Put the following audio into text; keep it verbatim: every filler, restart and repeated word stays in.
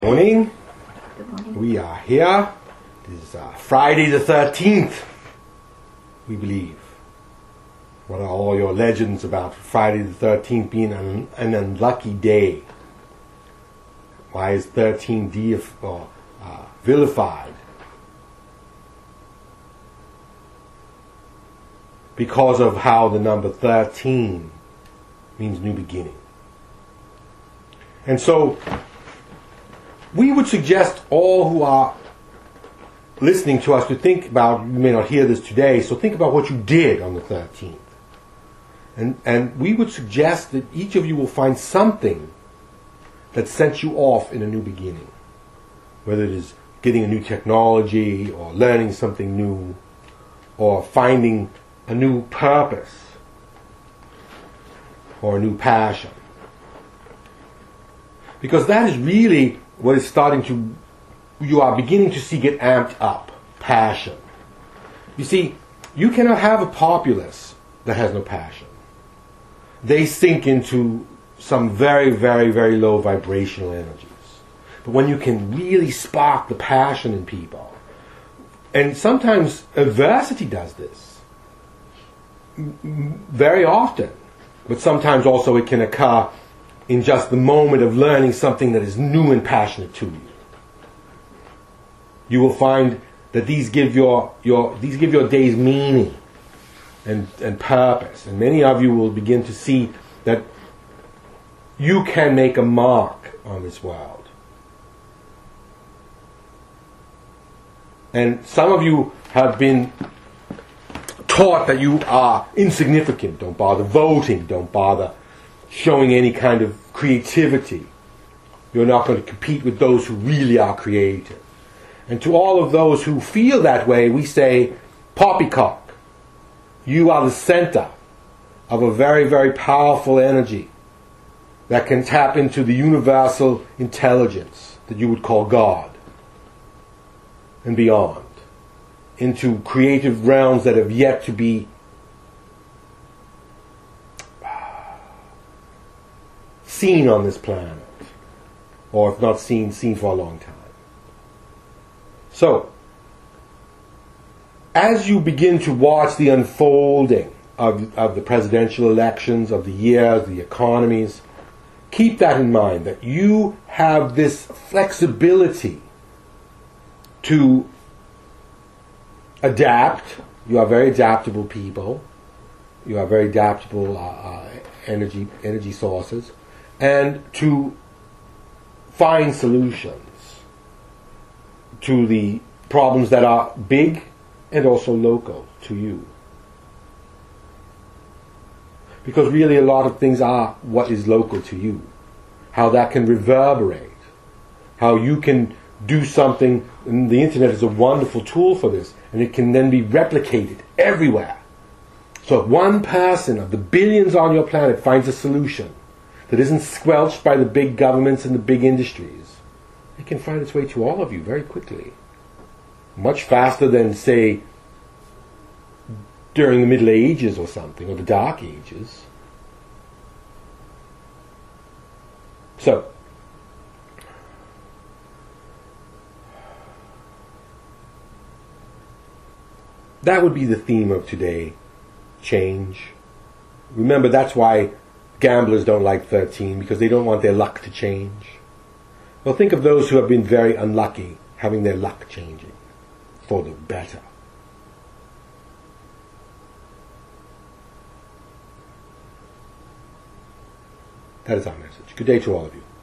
Morning. Good morning. We are here. This is uh, Friday the thirteenth, we believe. What are all your legends about Friday the thirteenth being an, an unlucky day? Why is thirteen deif or uh, vilified? Because of how the number thirteen means new beginning. And so, we would suggest all who are listening to us to think about, you may not hear this today, so think about what you did on the thirteenth. And, and we would suggest that each of you will find something that sets you off in a new beginning. Whether it is getting a new technology, or learning something new, or finding a new purpose, or a new passion. Because that is really what is starting to, you are beginning to see get amped up, passion. You see, you cannot have a populace that has no passion. They sink into some very, very, very low vibrational energies. But when you can really spark the passion in people, and sometimes adversity does this, very often, but sometimes also it can occur in just the moment of learning something that is new and passionate to you. You will find that these give your, your these give your days meaning and, and purpose. And many of you will begin to see that you can make a mark on this world. And some of you have been taught that you are insignificant. Don't bother voting. Don't bother showing any kind of creativity. You're not going to compete with those who really are creative. And to all of those who feel that way, we say, poppycock, you are the center of a very, very powerful energy that can tap into the universal intelligence that you would call God and beyond, into creative realms that have yet to be seen on this planet, or if not seen, seen for a long time. So, as you begin to watch the unfolding of, of the presidential elections, of the years, the economies, keep that in mind, that you have this flexibility to adapt. You are very adaptable people. You are very adaptable uh, uh, energy energy sources. And to find solutions to the problems that are big and also local to you. Because really a lot of things are what is local to you. How that can reverberate. How you can do something, and the internet is a wonderful tool for this, and it can then be replicated everywhere. So if one person of the billions on your planet finds a solution that isn't squelched by the big governments and the big industries, it can find its way to all of you very quickly. Much faster than, say, during the Middle Ages or something, or the Dark Ages. So, that would be the theme of today, change. Remember, that's why gamblers don't like thirteen, because they don't want their luck to change. Well, think of those who have been very unlucky, having their luck changing for the better. That is our message. Good day to all of you.